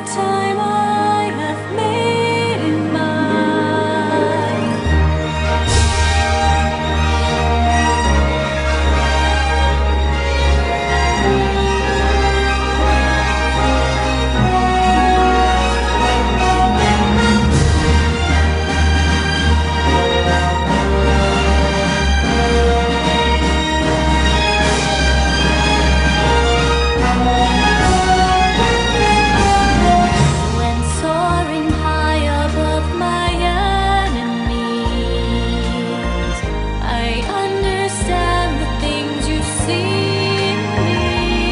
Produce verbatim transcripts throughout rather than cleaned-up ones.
time I have made in mind. When soaring high above my enemies, I understand the things you see in me.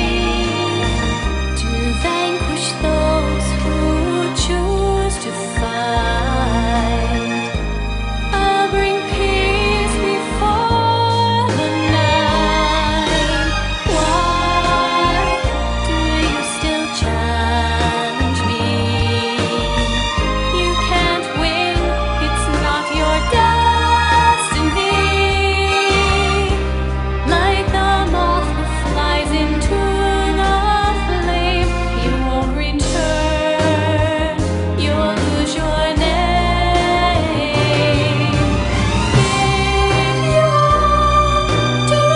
To vanquish those who choose to fight, I'll bring peace before the night. Why do you still challenge me? You can't win, it's not your destiny. Like the moth who flies into the flame, you won't return, you'll lose your name. Give you all to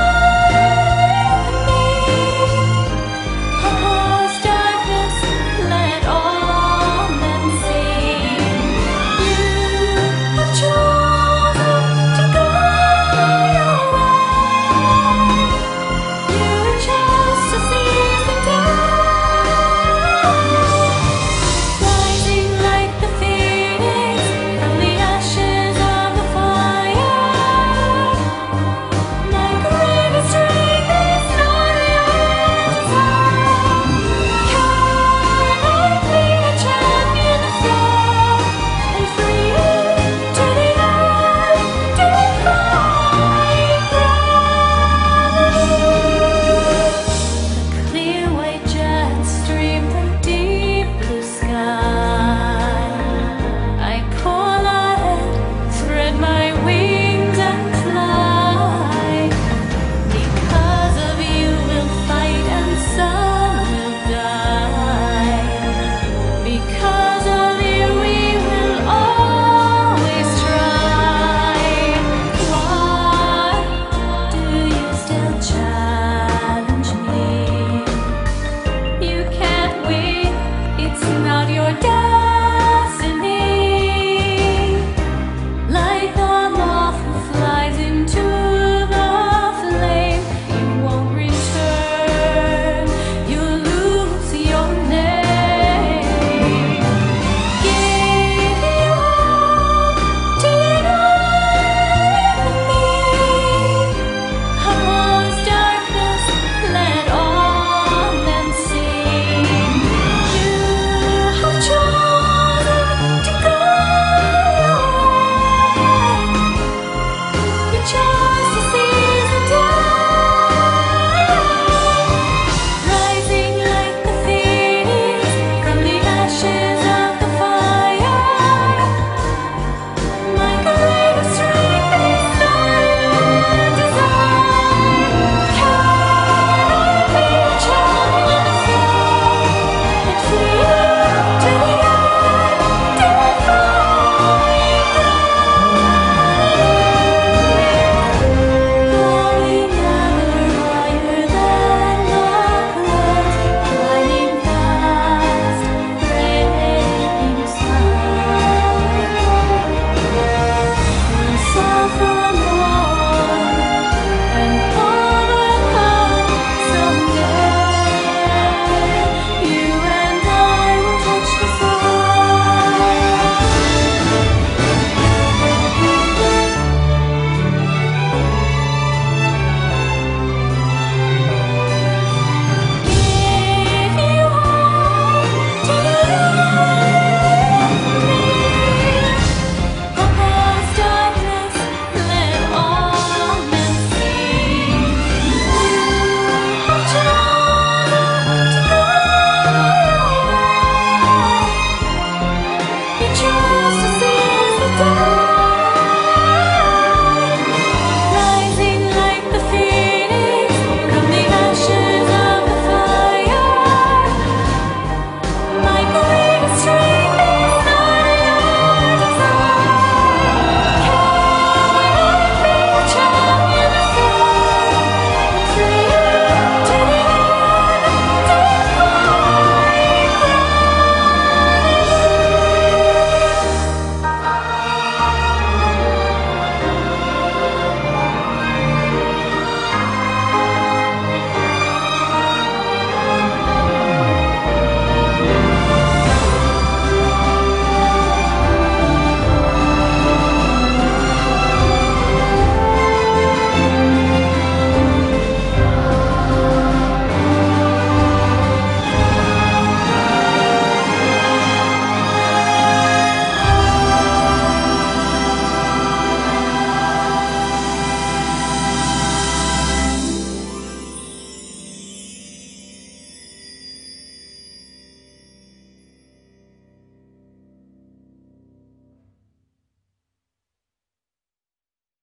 enemy, oppose darkness, let all men see. You have chosen to go your way. You chose to seize the day. Rising like the phoenix from the ashes of the fire. My greatest strength is not your desire. Cowardly a champion afloat and free to the end, defying gravity. The clear white jets stream from deep blue sky. I call ahead, spread my wings and fly. Because of you we'll fight and some will die. Because of you we will always try. Why do you still challenge me? You can't win, it's not your destiny. Like the moth who flies into the flame, you won't return, you'll lose your name. Give you all to enemy, oppose darkness, let all men see. You have chosen to go your way. You chose to seize the day. Rising like the phoenix from the ashes of the fire. My greatest strength is not your desire. Cowardly a champion afloat and free to the end, defying gravity. Going ever higher than the clouds, climbing past raining skies. We'll suffer more, and all will come someday. You and I will touch the Give you all to enemy, oppose darkness, let all men see. You have chosen